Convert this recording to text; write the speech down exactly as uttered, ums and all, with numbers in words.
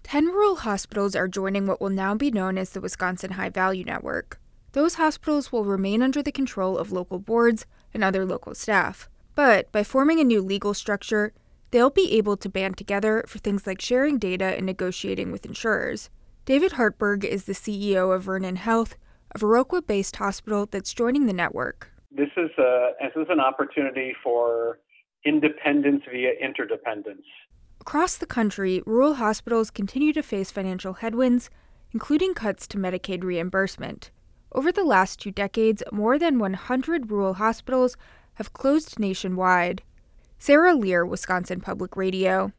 Ten rural hospitals are joining what will now be known as the Wisconsin High Value Network. Those hospitals will remain under the control of local boards and other local staff. But by forming a new legal structure, they'll be able to band together for things like sharing data and negotiating with insurers. David Hartberg is the C E O of Vernon Health, a Viroqua-based hospital that's joining the network. This is, a, this is an opportunity for independence via interdependence. Across the country, rural hospitals continue to face financial headwinds, including cuts to Medicaid reimbursement. Over the last two decades, more than one hundred rural hospitals have closed nationwide. Sarah Lear, Wisconsin Public Radio.